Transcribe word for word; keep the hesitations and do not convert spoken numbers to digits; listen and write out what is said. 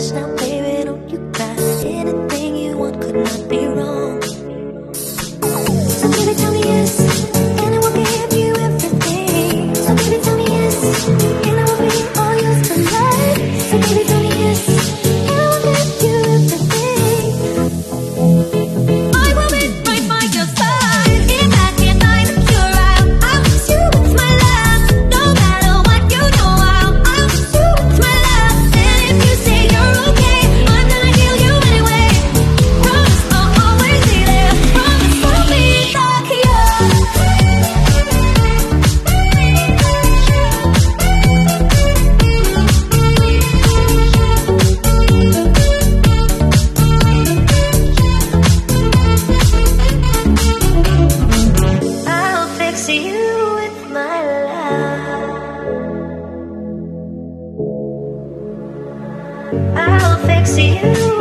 touch now, baby, don't you cry. Anything you want could not be wrong. So baby, tell me yes, and I will give you everything. So baby, tell me yes, and I will be all yours for life. So baby, tell me yes, and I will give you everything. I will be right by your side. In that and I look your eye, I'll miss you with my love. No matter what you do, I'll, I'll miss you with my love. And if you say you're okay, I'm gonna heal you anyway. Promise I'll always be there. Promise I'll be like you. I'll fix you with my love. I'll fix you.